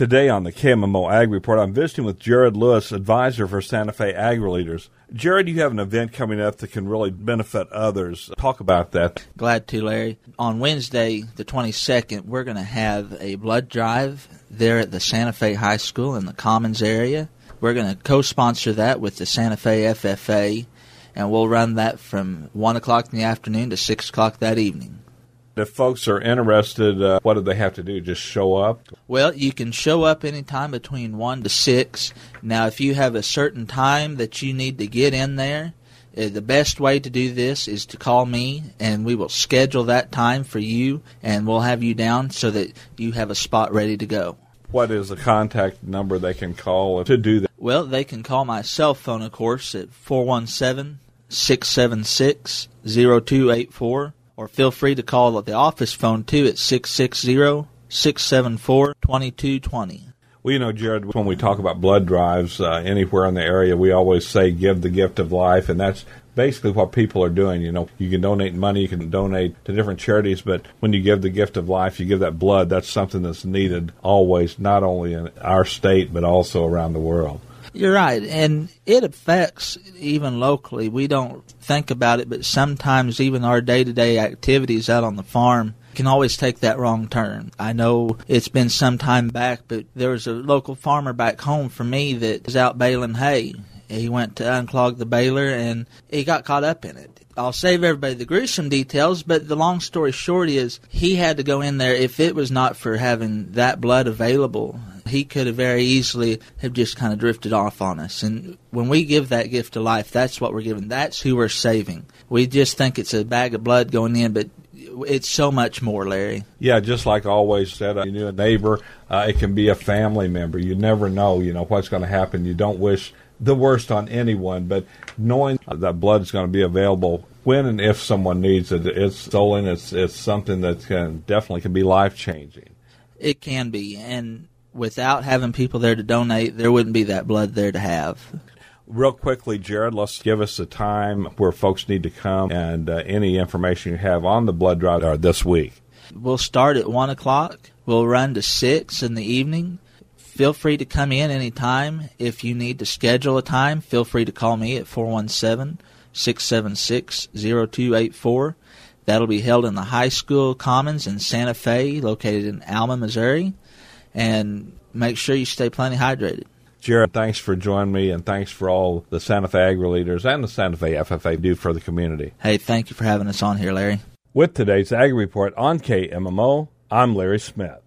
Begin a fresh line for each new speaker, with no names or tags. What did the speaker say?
Today on the KMMO Ag Report, I'm visiting with Jared Lewis, advisor for Santa Fe AgriLeaders. Jared, you have an event coming up that can really benefit others. Talk about that.
Glad to, Larry. On Wednesday, the 22nd, we're going to have a blood drive there at the Santa Fe High School in the Commons area. We're going to co-sponsor that with the Santa Fe FFA, and we'll run that from 1 o'clock in the afternoon to 6 o'clock that evening.
If folks are interested, what do they have to do? Just show up?
Well, you can show up anytime between 1 to 6. Now, if you have a certain time that you need to get in there, the best way to do this is to call me, and we will schedule that time for you, and we'll have you down so that you have a spot ready to go.
What is the contact number they can call to do that?
Well, they can call my cell phone, of course, at 417-676-0284. Or feel free to call the office phone, too, at 660-674-2220.
Well, you know, Jared, when we talk about blood drives anywhere in the area, we always say give the gift of life, and that's basically what people are doing. You know, you can donate money, you can donate to different charities, but when you give the gift of life, you give that blood, that's something that's needed always, not only in our state, but also around the world.
You're right, and it affects even locally. We don't think about it, but sometimes even our day-to-day activities out on the farm can always take that wrong turn. I know it's been some time back, but there was a local farmer back home for me that was out baling hay. He went to unclog the baler, and he got caught up in it. I'll save everybody the gruesome details, but the long story short is he had to go in there. If it was not for having that blood available, he could have very easily have just kind of drifted off on us. And when we give that gift of life, that's what we're giving. That's who we're saving. We just think it's a bag of blood going in, but it's so much more, Larry.
Yeah, just like I always said, you knew a neighbor, it can be a family member. You never know, what's going to happen. You don't wish the worst on anyone, but knowing that blood is going to be available when and if someone needs it, it's stolen. It's something that definitely can be life-changing.
It can be, and without having people there to donate, there wouldn't be that blood there to have.
Real quickly, Jared, let's give us a time where folks need to come and any information you have on the blood drive this week.
We'll start at 1 o'clock. We'll run to 6 in the evening. Feel free to come in any time. If you need to schedule a time, feel free to call me at 417-676-0284. That'll be held in the High School Commons in Santa Fe, located in Alma, Missouri. And make sure you stay plenty hydrated.
Jared, thanks for joining me, and thanks for all the Santa Fe AgriLeaders and the Santa Fe FFA do for the community.
Hey, thank you for having us on here, Larry.
With today's Ag Report on KMMO, I'm Larry Smith.